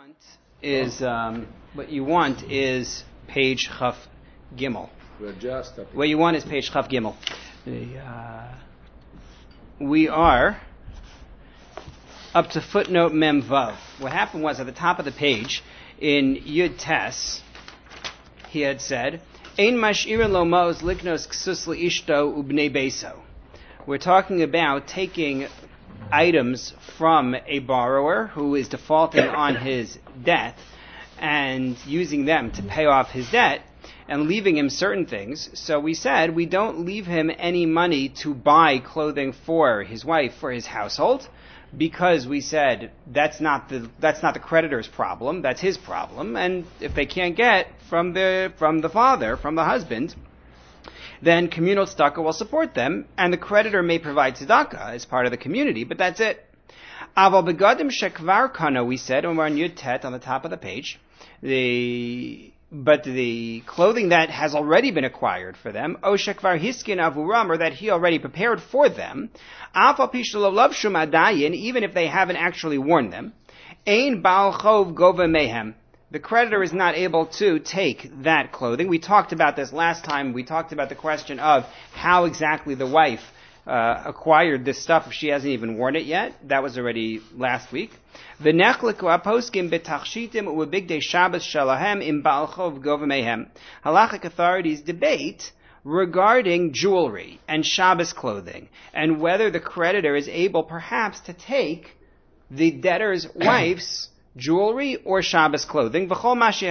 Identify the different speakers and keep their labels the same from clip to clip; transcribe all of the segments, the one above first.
Speaker 1: want is page Chaf Gimel. What you want is page Chaf Gimel. We are up to footnote Mem Vav. What happened was at the top of the page in Yud Tes, he had said, Ein mash'ira lo ma'oz liknos ksus li'ishto ubnei beso. We're talking about taking items from a borrower who is defaulting on his debt and using them to pay off his debt and leaving him certain things. So we said we don't leave him any money to buy clothing for his wife, for his household, because we said that's not the creditor's problem, that's his problem, and if they can't get from the father, from the husband, then communal tzedakah will support them, and the creditor may provide tzedakah as part of the community, but that's it. Aval begadim shekvar kana, we said, when we're on Yud Tet on the top of the page, but the clothing that has already been acquired for them, o shekvar hiskin avuram, or that he already prepared for them, afal pishlo lov shum adayin, even if they haven't actually worn them, ein baal chov gova mehem. The creditor is not able to take that clothing. We talked about this last time. We talked about the question of how exactly the wife acquired this stuff if she hasn't even worn it yet. That was already last week. Halachic authorities debate regarding jewelry and Shabbos clothing and whether the creditor is able perhaps to take the debtor's wife's jewelry or Shabbos clothing. And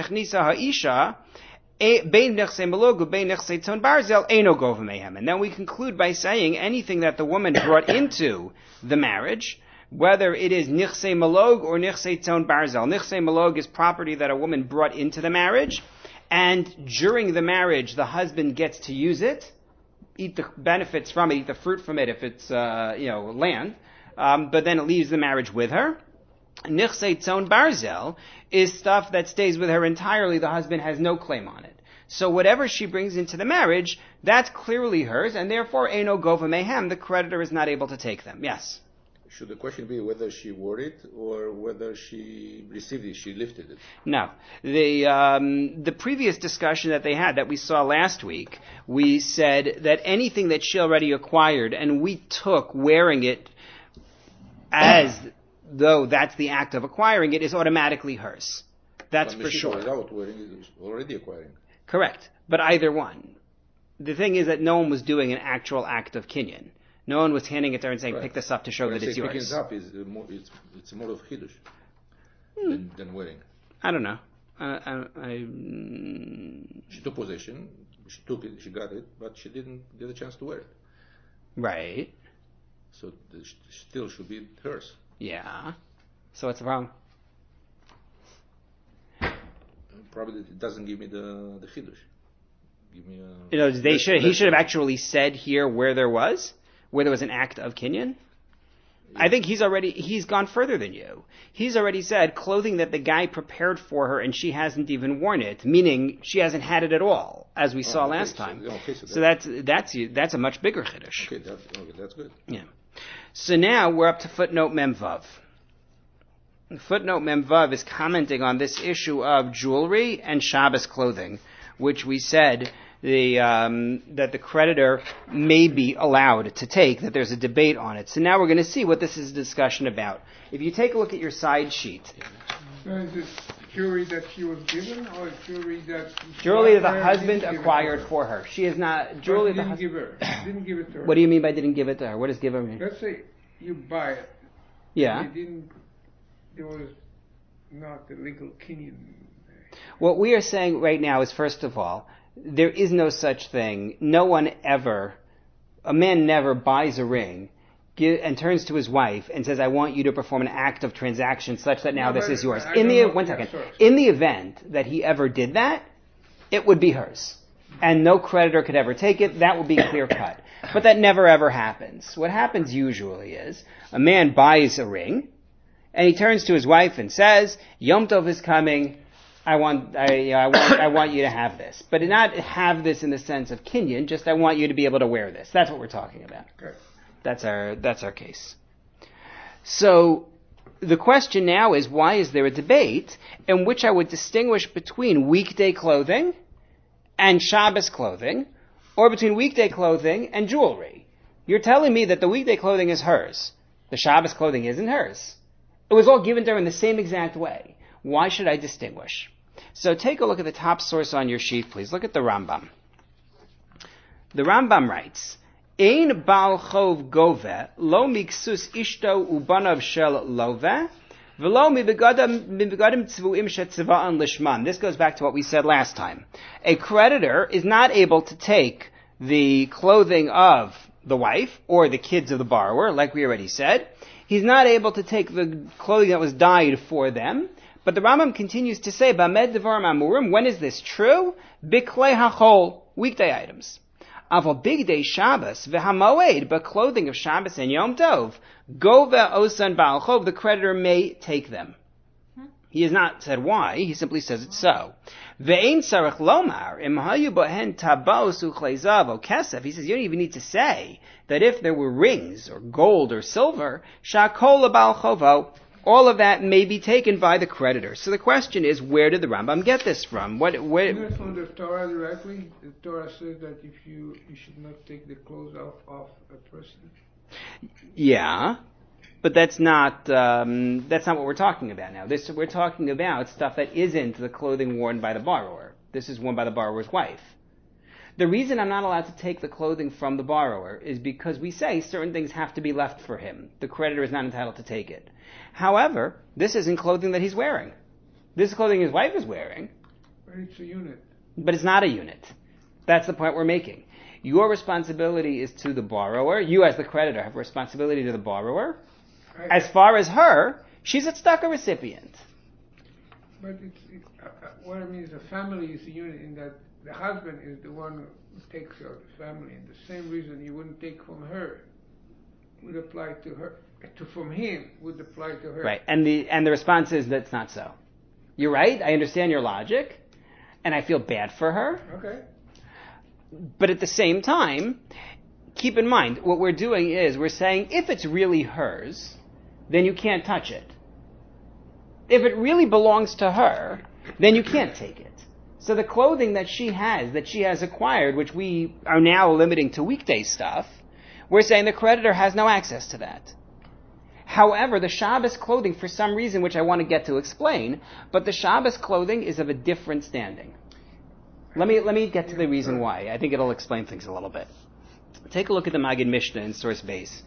Speaker 1: then we conclude by saying anything that the woman brought into the marriage, whether it is nichse malog or nichse tzon barzel. Nichse malog is property that a woman brought into the marriage, and during the marriage the husband gets to use it, eat the benefits from it, eat the fruit from it if it's land, but then it leaves the marriage with her. Nichse tzon barzel is stuff that stays with her entirely. The husband has no claim on it. So whatever she brings into the marriage, that's clearly hers, and therefore eino gova mehem, the creditor is not able to take them. Yes?
Speaker 2: Should the question be whether she wore it or whether she received it, she lifted it?
Speaker 1: No. The previous discussion that they had, that we saw last week, we said that anything that she already acquired and we took wearing it as though that's the act of acquiring it, is automatically hers. That's for sure.
Speaker 2: Without wearing it, is already acquiring.
Speaker 1: Correct. But either one. The thing is that no one was doing an actual act of kinyan. No one was handing it to her and saying, pick this up to show that it's yours.
Speaker 2: Picking it up it's more of chiddush than wearing.
Speaker 1: I don't know.
Speaker 2: She took possession, she took it, she got it, but she didn't get a chance to wear it.
Speaker 1: Right.
Speaker 2: So it still should be hers.
Speaker 1: Yeah. So what's the problem?
Speaker 2: Probably it doesn't give me the chiddush. Give me
Speaker 1: he should have actually said here where there was an act of kinyan. Yeah. I think he's gone further than you. He's already said clothing that the guy prepared for her and she hasn't even worn it, meaning she hasn't had it at all, as we saw last time. So that's a much bigger chiddush.
Speaker 2: Okay, that's good.
Speaker 1: Yeah. So now we're up to footnote Mem Vav. Footnote Mem Vav is commenting on this issue of jewelry and Shabbos clothing, which we said that the creditor may be allowed to take, that there's a debate on it. So now we're going to see what this is a discussion about. If you take a look at your side sheet.
Speaker 3: So is it jewelry that she was given, or jewelry that
Speaker 1: the husband acquired for her? She is not jewelry.
Speaker 3: Didn't give it to her.
Speaker 1: What do you mean by didn't give it to her? What does give her mean?
Speaker 3: Let's say you buy it.
Speaker 1: Yeah.
Speaker 3: There was not the legal kinyan.
Speaker 1: What we are saying right now is, first of all, there is no such thing. A man never buys a ring and turns to his wife and says, I want you to perform an act of transaction such that now this is yours. In the event that he ever did that, it would be hers. And no creditor could ever take it. That would be clear cut. But that never ever happens. What happens usually is a man buys a ring and he turns to his wife and says, Yom Tov is coming. I want you to have this. But not have this in the sense of kinyan, just I want you to be able to wear this. That's what we're talking about.
Speaker 3: Okay.
Speaker 1: That's our case. So the question now is, why is there a debate in which I would distinguish between weekday clothing and Shabbos clothing, or between weekday clothing and jewelry? You're telling me that the weekday clothing is hers. The Shabbos clothing isn't hers. It was all given to her in the same exact way. Why should I distinguish? So take a look at the top source on your sheet, please. Look at the Rambam. The Rambam writes, Ein Baal Chov Gove, Lo Miksus Ishto Ubanav Shel Love, Velo Mibegadim Tzvuim Shetziva'an Lishman. This goes back to what we said last time. A creditor is not able to take the clothing of the wife or the kids of the borrower, like we already said. He's not able to take the clothing that was dyed for them. But the Rambam continues to say, Bamed Devarim Amurim, when is this true? Biklei HaChol, weekday items. Aval big day Shabbos, v'hamoed, but clothing of Shabbos and Yom Tov, Gove Osan Baal Chov, the creditor may take them. He has not said why, he simply says it's so. Ve'ein sarach lomar, im hayu bohen tabos uchleizav o kesef, he says you don't even need to say that if there were rings, or gold, or silver, shakol Baal Chovo, all of that may be taken by the creditor. So the question is, where did the Rambam get this from?
Speaker 3: Isn't it from the Torah directly? The Torah says that if you should not take the clothes off a person.
Speaker 1: Yeah, but that's not what we're talking about now. We're talking about stuff that isn't the clothing worn by the borrower. This is worn by the borrower's wife. The reason I'm not allowed to take the clothing from the borrower is because we say certain things have to be left for him. The creditor is not entitled to take it. However, this isn't clothing that he's wearing. This is clothing his wife is wearing.
Speaker 3: But it's a unit.
Speaker 1: But it's not a unit. That's the point we're making. Your responsibility is to the borrower. You as the creditor have responsibility to the borrower. As far as her, she's a tzedakah recipient.
Speaker 3: But what I mean is a family is a unit in that the husband is the one who takes care of the family. And the same reason you wouldn't take from her would apply to her. From him would apply to her.
Speaker 1: Right, and the response is that's not so. You're right, I understand your logic, and I feel bad for her.
Speaker 3: Okay.
Speaker 1: But at the same time, keep in mind, what we're doing is we're saying if it's really hers, then you can't touch it. If it really belongs to her, then you can't take it. So the clothing that she has acquired, which we are now limiting to weekday stuff, we're saying the creditor has no access to that. However, the Shabbos clothing, for some reason, which I want to get to explain, but the Shabbos clothing is of a different standing. Let me get to the reason why. I think it'll explain things a little bit. Take a look at the Maggid Mishnah in source base.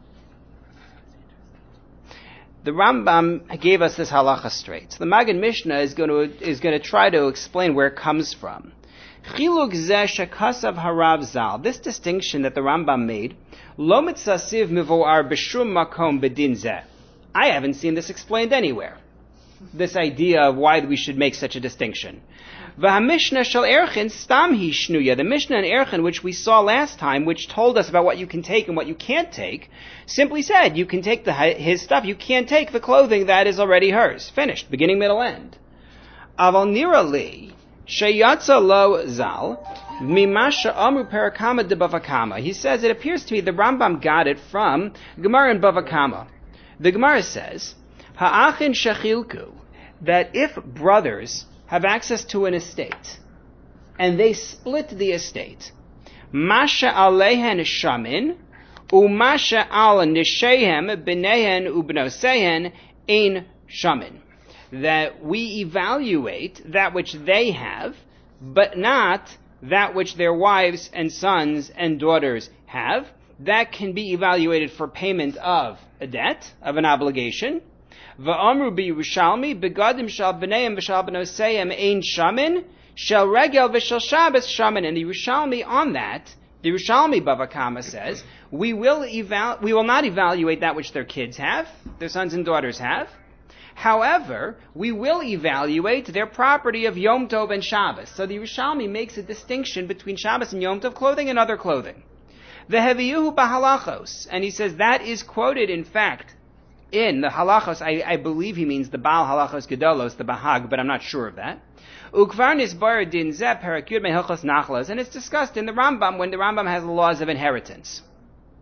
Speaker 1: The Rambam gave us this halacha straight. So the Maggid Mishnah is going to try to explain where it comes from. Chiluk zeh shekasav harav zal. This distinction that the Rambam made, lo mitzasiv mivoar b'shum makom bedin zeh. I haven't seen this explained anywhere. This idea of why we should make such a distinction. V'hamishna shel Erchin stam hi shnuya. The Mishnah in Erchin, which we saw last time, which told us about what you can take and what you can't take, simply said you can take his stuff, you can't take the clothing that is already hers. Finished. Beginning, middle, end. Aval nira li sheyatza lo zal mimasha amru parakama de Bavakama. He says it appears to me the Rambam got it from Gemara in Bavakama. The Gemara says ha'achin shechilku, that if brothers have access to an estate and they split the estate, masha alehen shamin umasha al nishehem b'nehen ubnosehen ein shamin, that we evaluate that which they have, but not that which their wives and sons and daughters have. That can be evaluated for payment of a debt, of an obligation. Va'amru b'Yerushalmi begadim shal b'neihem v'shal b'noseihem ein shamin shel regel v'shel Shabbos shamin. And the Yerushalmi on that, the Yerushalmi Bavakama says, we will not evaluate that which their kids have, their sons and daughters have. However, we will evaluate their property of Yom Tov and Shabbos. So the Yerushalmi makes a distinction between Shabbos and Yom Tov clothing and other clothing. V'heviyuhu b'halachos, and he says that is quoted, in fact, in the halachos. I believe he means the Baal halachos gedolos, the Bahag, but I'm not sure of that. Ukvar nisbar din zeh perak yud mehilchos nachlos, and it's discussed in the Rambam when the Rambam has the laws of inheritance.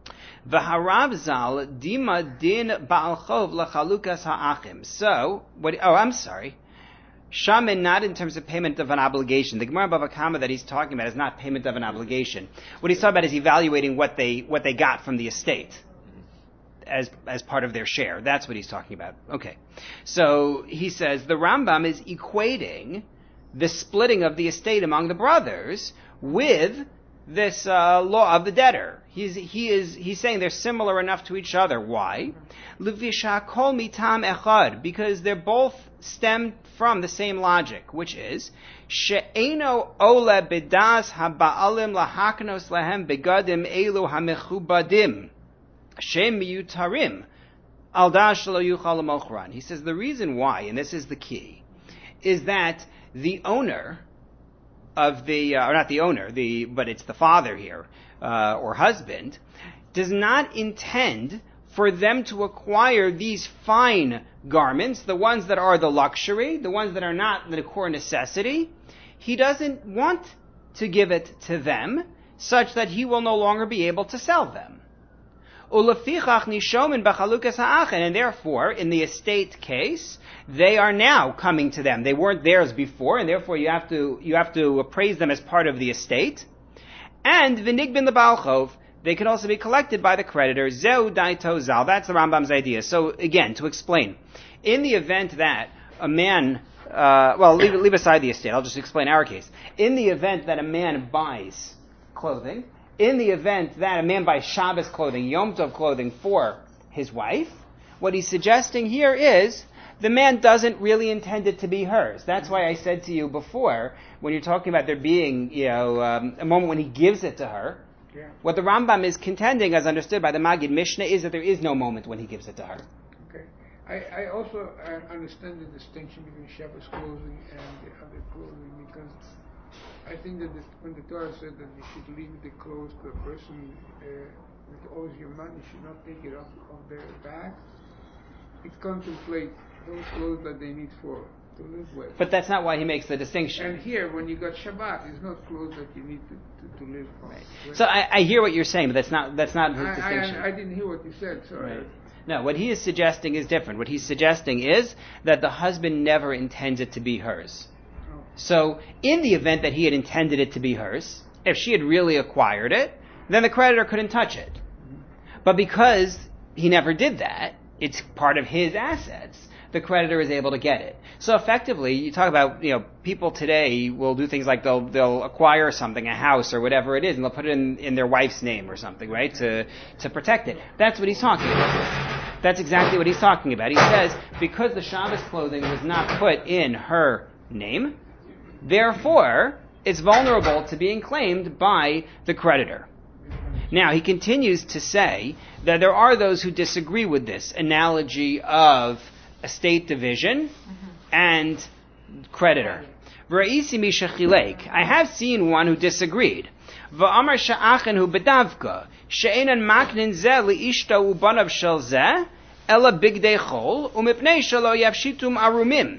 Speaker 1: V'harav zal dima din ba'al chov lachalukas ha'achim. So, I'm sorry. Shaman, not in terms of payment of an obligation. The Gemara Bava Kama that he's talking about is not payment of an obligation. What he's talking about is evaluating what they got from the estate as part of their share. That's what he's talking about. Okay. So he says the Rambam is equating the splitting of the estate among the brothers with this law of the debtor. He's saying they're similar enough to each other. Why? L'vishakol mitam echad, because they're both stem from the same logic, which is she'eno ole bedas haba'alim lahaknos lahem begadim elu hamechubadim shem miyutarim al dash lo yuchal mochran. He says the reason why, and this is the key, is that the owner of the, or not the owner, but it's the father here, or husband, does not intend for them to acquire these fine garments, the ones that are the luxury, the ones that are not the core necessity. He doesn't want to give it to them such that he will no longer be able to sell them. And therefore, in the estate case, they are now coming to them. They weren't theirs before, and therefore you have to appraise them as part of the estate. And v'nigbin lebalchov, they can also be collected by the creditor. Zeu daito zal. That's the Rambam's idea. So again, to explain, in the event that a man, leave aside the estate. I'll just explain our case. In the event that a man buys clothing, in the event that a man buys Shabbos clothing, Yom Tov clothing for his wife, what he's suggesting here is the man doesn't really intend it to be hers. That's why I said to you before, when you're talking about there being, a moment when he gives it to her,
Speaker 3: Yeah.
Speaker 1: what the Rambam is contending, as understood by the Magid Mishnah, is that there is no moment when he gives it to her.
Speaker 3: Okay. I also understand the distinction between Shabbos clothing and the other clothing, because I think that when the Torah said that you should leave the clothes to a person that owes you money, you should not take it off their back. It contemplates those clothes that they need to live with.
Speaker 1: But that's not why he makes the distinction.
Speaker 3: And here, when you got Shabbat, it's not clothes that you need to live on.
Speaker 1: Right. So I hear what you're saying, but that's not his distinction.
Speaker 3: I didn't hear what you said, sorry.
Speaker 1: Right. No, what he is suggesting is different. What he's suggesting is that the husband never intends it to be hers.
Speaker 3: Oh.
Speaker 1: So, in the event that he had intended it to be hers, if she had really acquired it, then the creditor couldn't touch it. But because he never did that, it's part of his assets, the creditor is able to get it. So effectively, you talk about, people today will do things like they'll acquire something, a house or whatever it is, and they'll put it in their wife's name or something, right, to protect it. That's what he's talking about. That's exactly what he's talking about. He says, because the Shabbos clothing was not put in her name, therefore, it's vulnerable to being claimed by the creditor. Now, he continues to say that there are those who disagree with this analogy of estate division and creditor. I have seen one who disagreed. V'amar sha'achenu bedavka she'enan maknin zeh li'ishto ubanav shel zeh ela bigdei chol umipnei shelo yavshitum arumim.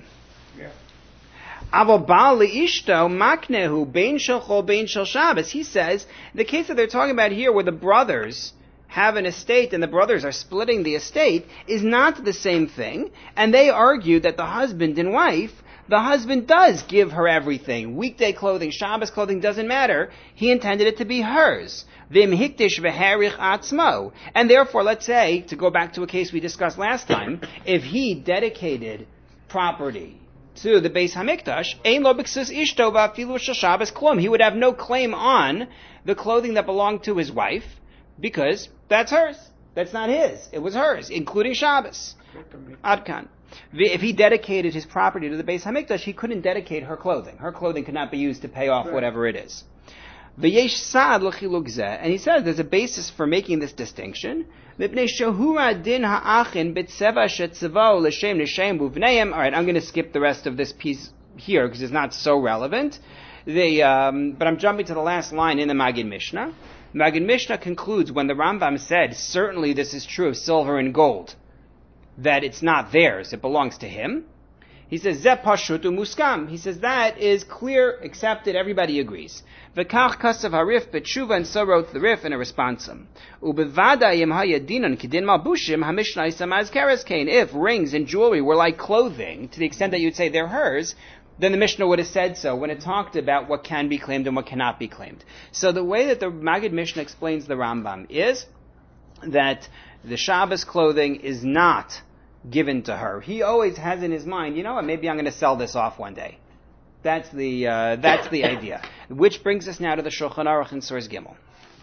Speaker 1: Aval ba'al li'ishto maknehu bein shel chol bein shel Shabbos. He says the case that they're talking about here, where the brothers have an estate and the brothers are splitting the estate, is not the same thing. And they argue that the husband and wife, the husband does give her everything. Weekday clothing, Shabbos clothing, doesn't matter. He intended it to be hers. Vim hiktish v'herich atzmo. And therefore, let's say, to go back to a case we discussed last time, if he dedicated property to the Beis Hamikdash, ein lo b'ksus ishto v'afilu shel Shabbos klum. He would have no claim on the clothing that belonged to his wife, because that's hers. That's not his. It was hers, including Shabbos. Adkan. If he dedicated his property to the Beis Hamikdash, he couldn't dedicate her clothing. Her clothing could not be used to pay off whatever it is. V'yesh sa'ad l'chiluk zeh. And he says there's a basis for making this distinction. Mipnei shehura din ha'achin b'tzeva shetzavao l'shem n'shem uvneim. All right, I'm going to skip the rest of this piece here because it's not so relevant. But I'm jumping to the last line in the Magid Mishnah. Magid Mishnah concludes when the Rambam said, certainly this is true of silver and gold, that it's not theirs, it belongs to him. He says, Zeh pashutu muskam. He says, that is clear, accepted, everybody agrees. V'kach kasav harif b'tshuva, and so wrote the Rif in a responsum. Ubevada yim hayadinan kidin malbushim hamishna isamaz keres kain. If rings and jewelry were like clothing, to the extent that you'd say they're hers, then the Mishnah would have said so when it talked about what can be claimed and what cannot be claimed. So the way that the Maggid Mishnah explains the Rambam is that the Shabbos clothing is not given to her. He always has in his mind, you know what, maybe I'm going to sell this off one day. That's the idea. Which brings us now to the Shulchan Aruch in Source Gimel.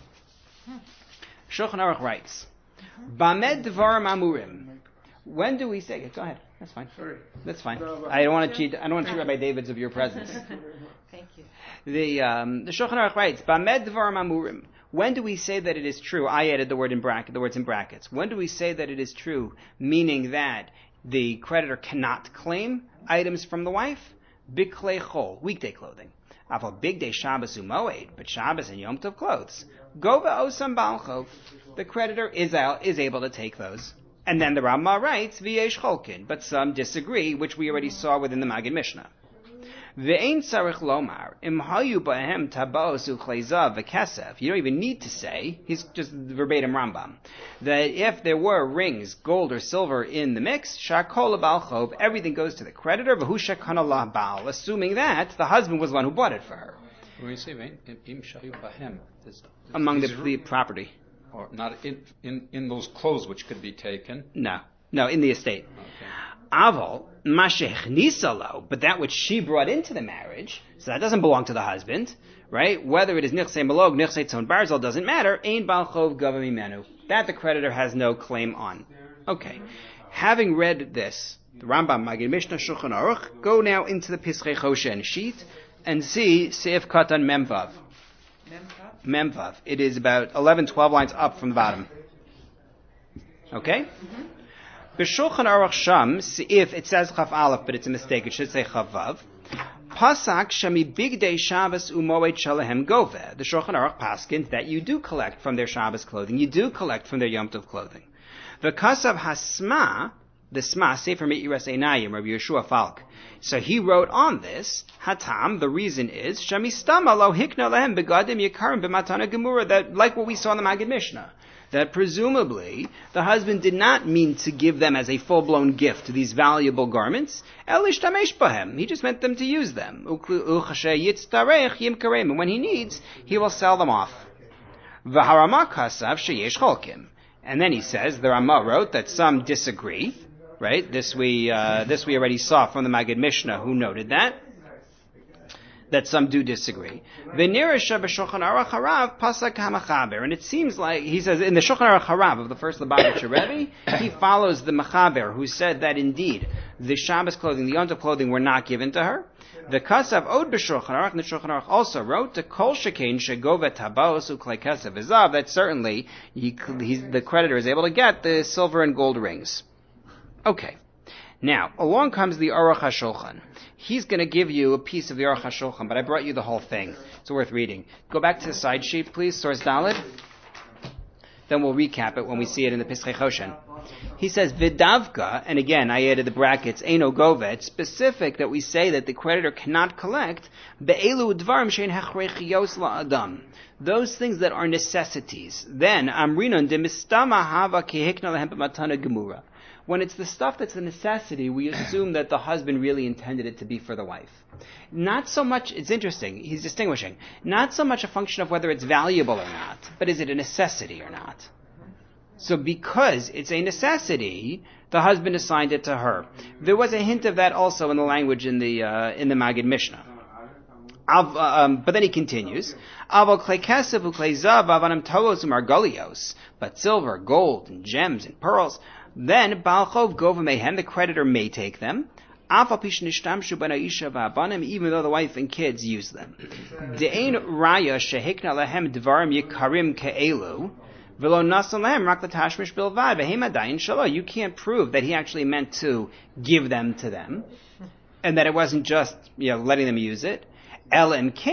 Speaker 1: Shulchan Aruch writes, Bamed Dvarim Amurim. When do we say it? Go ahead. That's fine.
Speaker 3: Sorry.
Speaker 1: That's fine. I don't want to cheat Rabbi David's of your presence.
Speaker 4: Thank you.
Speaker 1: The Shulchan Aruch writes, Bamed Dvarim Amurim. When do we say that it is true? I added the words in brackets. When do we say that it is true, meaning that the creditor cannot claim items from the wife? Biklei chol, weekday clothing. Aval big day Shabbos umoed, but Shabbos and Yom Tov clothes. Gova osam balchov. The creditor is able to take those. And then the Rambam writes, v'yesh cholkin, but some disagree, which we already saw within the Maggid Mishnah. Ve'ein tzarich lomar, im hayu b'hem tabos u'chleizav v'kesef. You don't even need to say, he's just verbatim Rambam, that if there were rings, gold or silver in the mix, shakol balchov, everything goes to the creditor, v'hu shekana la bal, assuming that the husband was the one who bought it for her.
Speaker 5: When you say im shayu b'hem,
Speaker 1: Among the property.
Speaker 5: Or not in those clothes which could be taken?
Speaker 1: No, in the estate.
Speaker 5: Okay.
Speaker 1: Aval, mashech nisalo, but that which she brought into the marriage, so that doesn't belong to the husband, right? Whether it is nichsei malog, nichsei tzon barzel, doesn't matter. Ein balchov gava mimenu. That the creditor has no claim on. Okay. Having read this, the Rambam, Maggid Mishnah, Shulchan Aruch, go now into the Pischei Choshen sheet and see Seif Katan Memvav. Memvav. It is about 11, 12 lines up from the bottom. Okay? B'Shulchan Aruch Sham, if it says Chaf Aleph, but it's a mistake, it should say Chaf Vav. Pasak Shami Bigdei Shabbos Umoed Shalahem Gove. The Shulchan Aruch paskins that you do collect from their Shabbos clothing, you do collect from their Yom Tov clothing. V'Kasav Hasma, the Sma, Sefer Me'iras Einayim, Rabbi Yeshua Falk. So he wrote on this, Hatam, the reason is, Shamistama lo hikna lehem begadim yikarim b'matana gemura, that, like what we saw in the Maggid Mishnah, that presumably the husband did not mean to give them as a full-blown gift these valuable garments. Elish tamesh bahem, he just meant them to use them. And when he needs, he will sell them off. V'harama kasav sheyesh cholkim. And then he says, the Rama wrote that some disagree. Right? This we already saw from the Maggid Mishnah, who noted that some do disagree. And it seems like, he says, in the Shulchan Aruch Harav of the first Lubavitcher Rebbe, he follows the Mechaber, who said that indeed the Shabbos clothing, the Yom Tov clothing, were not given to her. The Kasav Od b'Shulchan Aruch, and the Shulchan Aruch also wrote, to Kol Shekein Shegovet Tabos Uklei Kasav Izav, that certainly the creditor is able to get the silver and gold rings. Okay. Now, along comes the Aruch HaShulchan. He's going to give you a piece of the Aruch HaShulchan, but I brought you the whole thing. It's worth reading. Go back to the side sheet, please, source Daled. Then we'll recap it when we see it in the Pischei Choshen. He says, Vidavka, and again, I added the brackets, Eino Govet, specific that we say that the creditor cannot collect, Be'elu Dvarim Shein Hechreichios La'adam. Those things that are necessities. Then, Amrinon de Mistama Hava Kehikna Lehem B'matana Gemura. When it's the stuff that's a necessity, we assume that the husband really intended it to be for the wife. Not so much, it's interesting, he's distinguishing, not so much a function of whether it's valuable or not, but is it a necessity or not? So because it's a necessity, the husband assigned it to her. There was a hint of that also in the language in the Maggid Mishnah. But then he continues, but silver, gold, and gems, and pearls, then Balchov Gova Mehem, the creditor may take them, even though the wife and kids use them. De'ein raya shehikna lehem dvarim yikarim ke'elu, v'lo nasan lehem rak l'tashmish bilvad, v'hem adayin shalo. You can't prove that he actually meant to give them to them, and that it wasn't just, letting them use it. Unless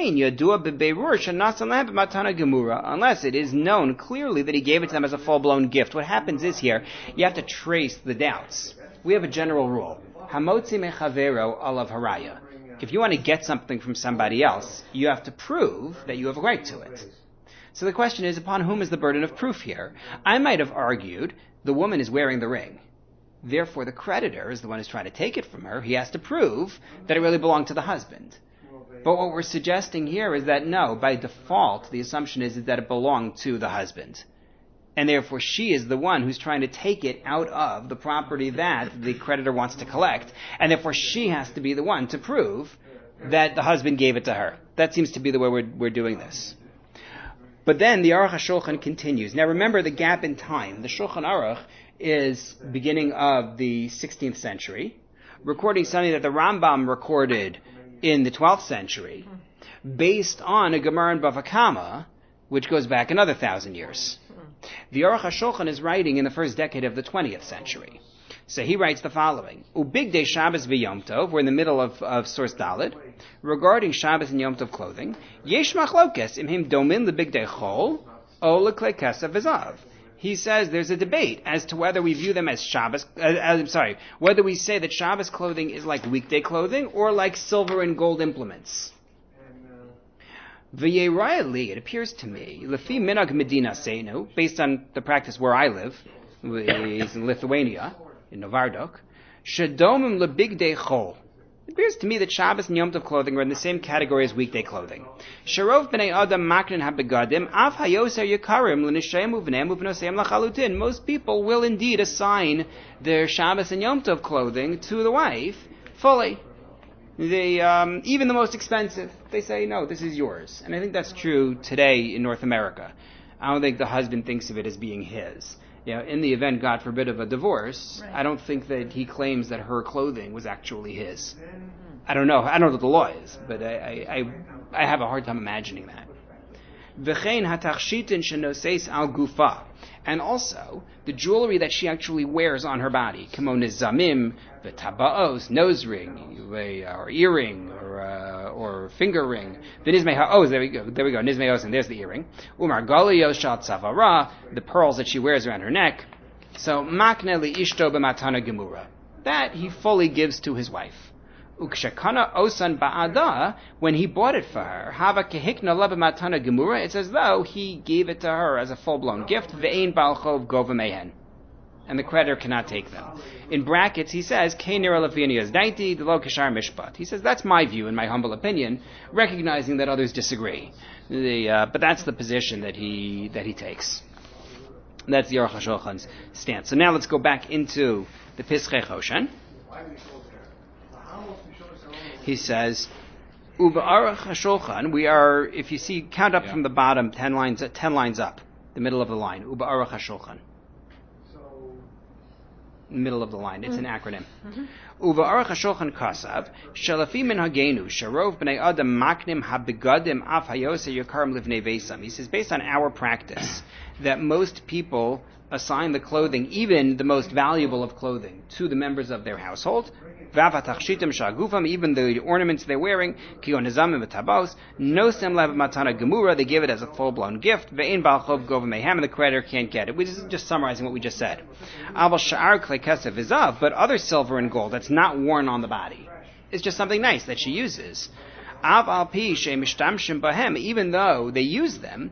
Speaker 1: it is known clearly that he gave it to them as a full-blown gift. What happens is here, you have to trace the doubts. We have a general rule. Hamotzi mechavero alav haraya. If you want to get something from somebody else, you have to prove that you have a right to it. So the question is, upon whom is the burden of proof here? I might have argued the woman is wearing the ring. Therefore, the creditor is the one who's trying to take it from her. He has to prove that it really belonged to the husband. But what we're suggesting here is that no, by default, the assumption is that it belonged to the husband. And therefore, she is the one who's trying to take it out of the property that the creditor wants to collect. And therefore, she has to be the one to prove that the husband gave it to her. That seems to be the way we're doing this. But then the Aruch HaShulchan continues. Now remember the gap in time. The Shulchan Aruch is beginning of the 16th century, recording something that the Rambam recorded in the 12th century, based on a Gemara in Bava Kama, which goes back another 1,000 years. The Aruch HaShulchan is writing in the first decade of the 20th century. So he writes the following: Ubigdei Shabbos v'Yom Tov, we're in the middle of source Daled, regarding Shabbos and Yom Tov clothing, Yesh machlokes imhim domin lebigdei chol o leklei kesef v'zav. He says there's a debate as to whether we view them as Shabbos, whether we say that Shabbos clothing is like weekday clothing or like silver and gold implements. V'yerayali, it appears to me, lefi minag medina seinu, based on the practice where I live, is in Lithuania, in Novardok, shedomim lebigdei chol. It appears to me that Shabbos and Yom Tov clothing are in the same category as weekday clothing. Sharov b'nei adam makrin habegadim af hayoser yikarim l'nishayim uvneim uvnoseim lachalutin. Most people will indeed assign their Shabbos and Yom Tov clothing to the wife fully. They, even the most expensive, they say, no, this is yours. And I think that's true today in North America. I don't think the husband thinks of it as being his. You know, in the event, God forbid, of a divorce, right, I don't think that he claims that her clothing was actually his. I don't know what the law is, but I have a hard time imagining that. V'chein hatachshitin shenoseis al gufa, and also the jewelry that she actually wears on her body, kamo nizamim, v'tabaos, nose ring, or earring, or finger ring. V'nizmei ha'oz, there we go, nizmei oz, and there's the earring. Umar galiyos shal tzavara, the pearls that she wears around her neck. So makne li ishto b'matana gemura, that he fully gives to his wife. Ukshakana osan ba'ada, when he bought it for her, hava kehikna leba matana gemura, it's as though he gave it to her as a full-blown gift, ve'ein bal chov gova mehen, and the creditor cannot take them. In brackets, he says, Keinira lefinias daiti, the lo kashar mishpat. He says, that's my view, in my humble opinion, recognizing that others disagree. But that's the position that he takes. That's the Aruch HaShulchan's stance. So now let's go back into the Pischei Choshen. He says, Uva Aruch HaShulchan, we are, if you see, count up from the bottom, 10 lines up, the middle of the line. Uva Aruch HaShulchan. Middle of the line. It's an acronym. Uva Aruch HaShulchan Kasav, Shalafi min hagenu, Sharov b'nei adam maknim habegadim af hayose yakarim livnei vesam. He says, based on our practice, that most people assign the clothing, even the most valuable of clothing, to the members of their household. Even the ornaments they're wearing, no sem matana gemura, they give it as a full-blown gift, and the creditor can't get it. We're just summarizing what we just said. But other silver and gold that's not worn on the body, it's just something nice that she uses. Even though they use them,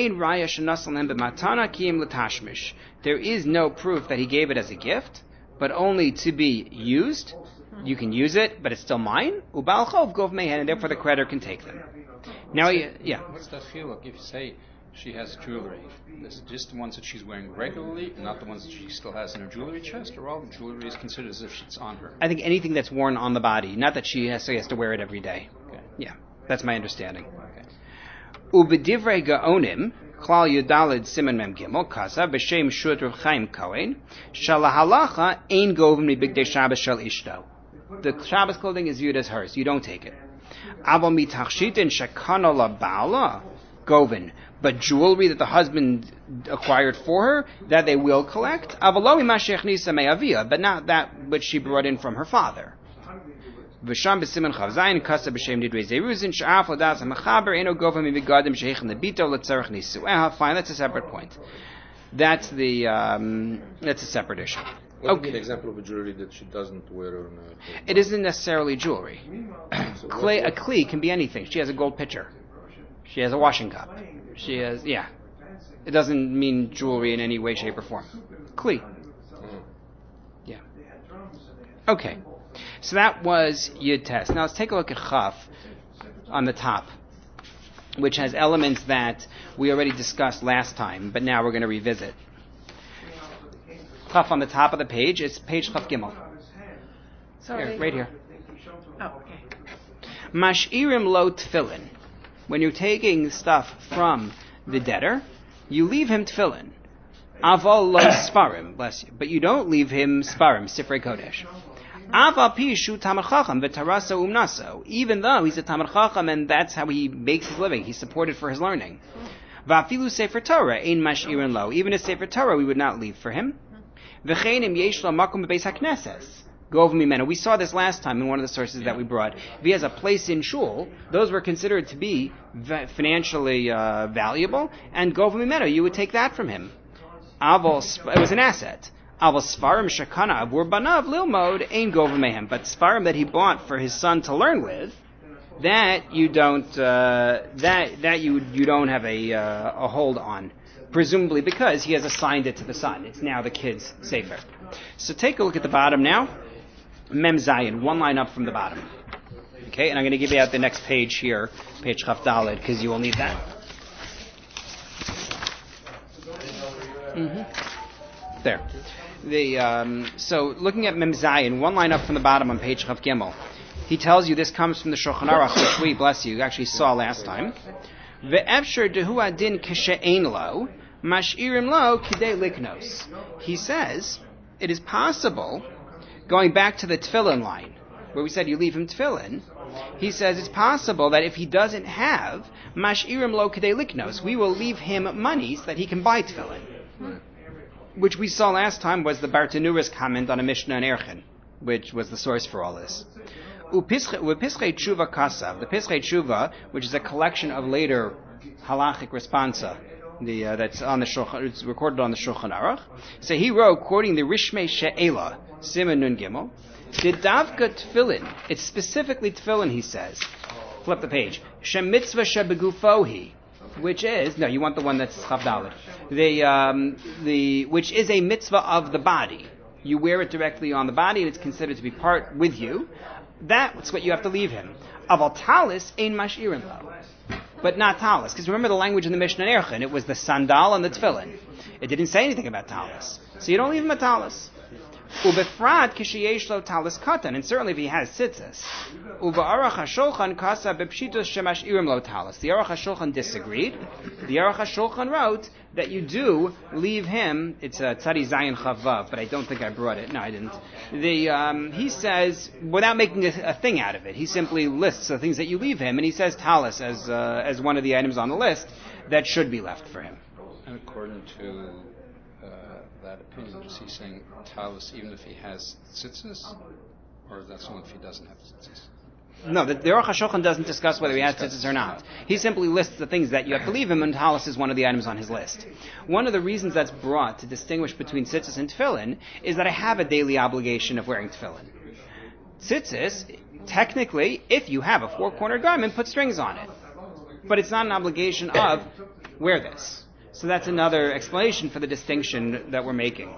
Speaker 1: there is no proof that he gave it as a gift, but only to be used. You can use it, but it's still mine. Ubal chov gov mehen, and therefore the creditor can take them. Now,
Speaker 5: What's the chiluk if you say she has jewelry? This is just the ones that she's wearing regularly, not the ones that she still has in her jewelry chest, or all the jewelry is considered as if it's on her?
Speaker 1: I think anything that's worn on the body, not that she has to wear it every day.
Speaker 5: Okay.
Speaker 1: Yeah, that's my understanding. Ubedivrei gaonim. Klal Yudalid Simon Mem Gimel Kasa B'Shem Shut Rav Chaim Kohen Shalahalacha Ein Govim Libigdei Shabbos Shel Ishto. The Shabbos clothing is viewed as hers. You don't take it. Aval mitachshitin shekana la ba'ala govin, but jewelry that the husband acquired for her that they will collect. Avalo imashechnisa me'avia, but not that which she brought in from her father. V'sham b'siman chavzayin kasa b'shem nidrei zeruzin sh'af l'das ha'mechaber eno govim mibigadim sheichem lebito l'tzarech nisueha. Fine, that's a separate point. That's a separate issue.
Speaker 2: What would be an example of a jewelry that she doesn't wear on her?
Speaker 1: It isn't necessarily jewelry.
Speaker 2: So
Speaker 1: A kli can be anything. She has a gold pitcher. She has a washing cup. She has, yeah. It doesn't mean jewelry in any way, shape, or form. Kli. Yeah. Okay. So that was Yud Tes. Now let's take a look at Chaf on the top, which has elements that we already discussed last time, but now we're going to revisit. Chaf on the top of the page, it's page Chaf Gimel.
Speaker 4: Sorry.
Speaker 1: Here, right here.
Speaker 4: Oh, okay.
Speaker 1: Mash'irim lo tefillin. When you're taking stuff from the debtor, you leave him tefillin. Aval lo sparim, bless you. But you don't leave him sparim, Sifrei Kodesh. Aval pishu tamar chacham v'tarasa umnaso. Even though he's a tamar chacham and that's how he makes his living, he's supported for his learning. Va'afilu sefer Torah ein mash'irin lo. Even a sefer Torah we would not leave for him. V'chein yesh lo makom b'beis hakneses. Gov mimenu. We saw this last time in one of the sources that we brought. If he has a place in shul, those were considered to be financially valuable, and gov mimenu, you would take that from him. It was an asset. Aval Sfarim Shekana Avur Banav Lilmod Ein Gova Mehem. But Sfarim that he bought for his son to learn with, that you don't you don't have a hold on, presumably because he has assigned it to the son. It's now the kid's sefer. So take a look at the bottom now. Mem Zayin, one line up from the bottom. Okay, and I'm going to give you out the next page here, page Chaf Daled, because you will need that. There. So looking at Mem Zayin, one line up from the bottom on page Chaf Gimel, he tells you this comes from the Shulchan Aruch, which we, bless you, actually saw last time. Ve'efsher dehu adin kashe'ein lo, mash'irim lo kidei liknos. He says, it is possible, going back to the tefillin line, where we said you leave him tefillin, he says it's possible that if he doesn't have mash'irim lo kidei liknos, we will leave him money so that he can buy tefillin. Which we saw last time was the Bartanura's comment on a Mishnah in Erchin, which was the source for all this. Pischei Tshuva Kasav, the Pischei Tshuva, which is a collection of later halachic responsa, that's on the Shulchan, it's recorded on the Shulchan Aruch. So he wrote, quoting the Rishmei She'ela, Siman Nun Gimel, Didavka Tefillin, it's specifically Tefillin, he says. Flip the page. Shem Mitzvah Shebegufohi, which is, no, you want the one that's Chaf Daled. Which is a mitzvah of the body. You wear it directly on the body, and it's considered to be part with you. That's what you have to leave him. Aval talis ein mash'irin lo, but not talis. Because remember the language in the Mishnah Erchin, it was the sandal and the tefillin. It didn't say anything about talis, so you don't leave him a talis. Ubefrat kishiyesh lo talis katan, and certainly if he has tzitzis. Uva Aruch HaShulchan kasa bepshitos shemash'irim lo talis. The Aruch HaShulchan disagreed. The Aruch HaShulchan wrote that you do leave him. It's a Tzadi Zayin Chavav, but I don't think I brought it. No, I didn't. He says, without making a thing out of it, he simply lists the things that you leave him, and he says talis as one of the items on the list that should be left for him.
Speaker 5: And according to that opinion, is he saying talis even if he has tzitzis, or that's only if he doesn't have tzitzis?
Speaker 1: No, the Aruch HaShulchan doesn't discuss whether he has tzitzis or not. He simply lists the things that you have to leave him, and talis is one of the items on his list. One of the reasons that's brought to distinguish between tzitzis and tefillin is that I have a daily obligation of wearing tefillin. Tzitzis, technically, if you have a four-cornered garment, put strings on it. But it's not an obligation of wear this. So that's another explanation for the distinction that we're making.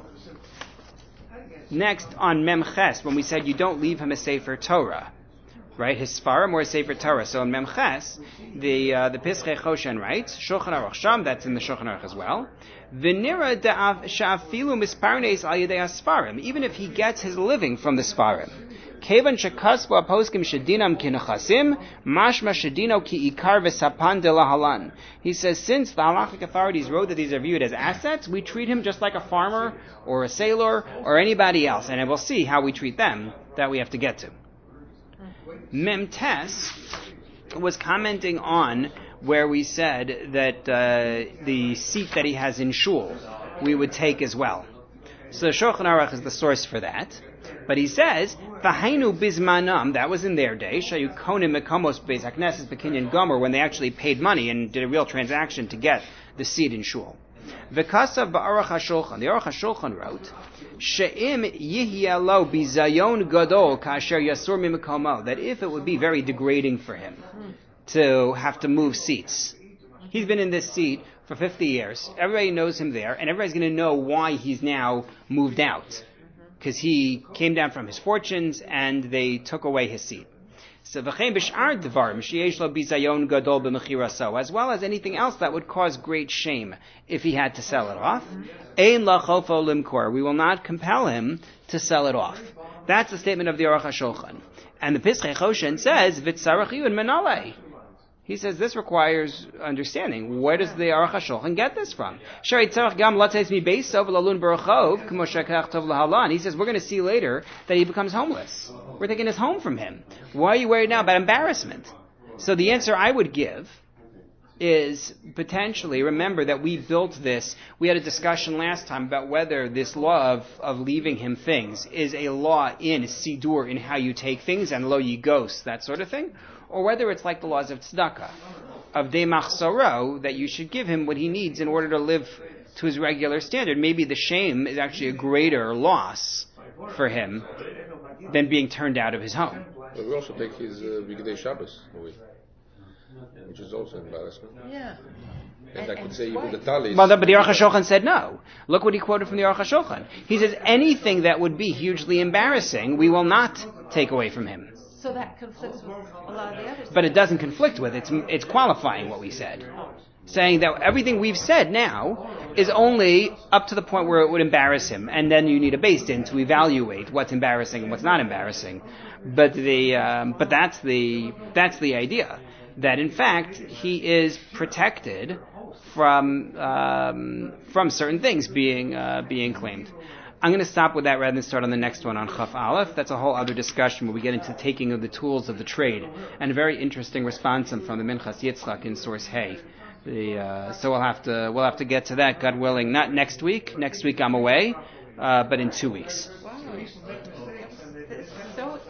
Speaker 1: Next, on Mem Ches, when we said you don't leave him a Sefer Torah, right? His Sfarim or a Sefer Torah. So in Mem Ches, the Pischei Choshen writes, Shulchan Aruch Sham, that's in the Shulchan Aruch as well. V'nira da'av sha'afilu misparnes al yedei Sfarim, even if he gets his living from the Sfarim. Kevan shekasbo aposkim shedinam kinechasim, mashma shedino ki ikar v'sapan de lahalan. He says, since the halachic authorities wrote that these are viewed as assets, we treat him just like a farmer or a sailor or anybody else, and we'll see how we treat them that we have to get to. Mem Tes was commenting on where we said that the seat that he has in shul we would take as well. So Shulchan Aruch is the source for that. But he says, "V'hainu bizmanam," that was in their day. Shayu konim mekamos beis hakneses b'kinyan gomer, when they actually paid money and did a real transaction to get the seat in shul. V'kasav ba'aruch hashulchan. The Aruch Hashulchan wrote, She'im yihya lo bizayon gadol kasher yasur mimikomo. That if it would be very degrading for him to have to move seats. He's been in this seat for 50 years. Everybody knows him there, and everybody's going to know why he's now moved out. Because he came down from his fortunes, and they took away his seat. So, as well as anything else that would cause great shame if he had to sell it off. We will not compel him to sell it off. That's the statement of the Aruch Hashulchan. And the Pischei Choshen says, V'tzarachiyun menalei. He says this requires understanding. Where does the Aruch Hashulchan get this from? He says we're going to see later that he becomes homeless. We're taking his home from him. Why are you worried now about embarrassment? So the answer I would give is potentially, remember that we built this, we had a discussion last time about whether this law of leaving him things is a law in Sidur, in how you take things, and lo yigos, that sort of thing, or whether it's like the laws of tzedakah, of de machsoro, that you should give him what he needs in order to live to his regular standard. Maybe the shame is actually a greater loss for him than being turned out of his home.
Speaker 2: But we also take his Bigdei Shabbos away, which is also embarrassment.
Speaker 6: Yeah.
Speaker 2: And I could say even the talis.
Speaker 1: But the Aruch Hashulchan said no. Look what he quoted from the Aruch Hashulchan. He says anything that would be hugely embarrassing, we will not take away from him.
Speaker 6: So that conflicts with a lot of the others.
Speaker 1: But it doesn't conflict with it. It's qualifying what we said. Saying that everything we've said now is only up to the point where it would embarrass him, and then you need a beis din to evaluate what's embarrassing and what's not embarrassing. But that's the idea, that in fact he is protected from certain things being claimed. I'm going to stop with that rather than start on the next one on Chaf Aleph. That's a whole other discussion where we get into the taking of the tools of the trade, and a very interesting response from the Minchas Yitzchak in source Hay. So we'll have to get to that, God willing, not next week. Next week I'm away, but in 2 weeks.
Speaker 3: Wow.